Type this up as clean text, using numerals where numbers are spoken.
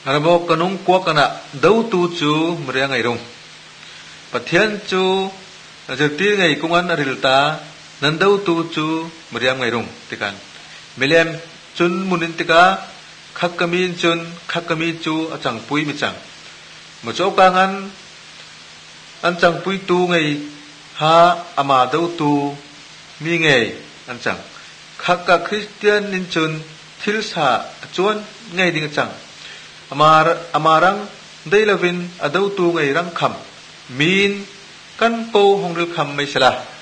ระบบกนุงกวกนะดาวตูจูมเรียงไงรงปะเทียนจูจะตีไงกุงันอริลตานันดาวตูจูมเรียงไงรงติกันเมลียมจุนมุนินติกาขักกมีจุนขักกมีจูอาจังปุยมิจังมาโจกังันอันจังปุยตูไงฮาอามาดาวตูมีไงอันจังขักกะคริสเตียนนินจุนทิลสาจวนไงดิ่งจังamaran deilavin adau tu ngai rang kham min kan po hongril kham mai sala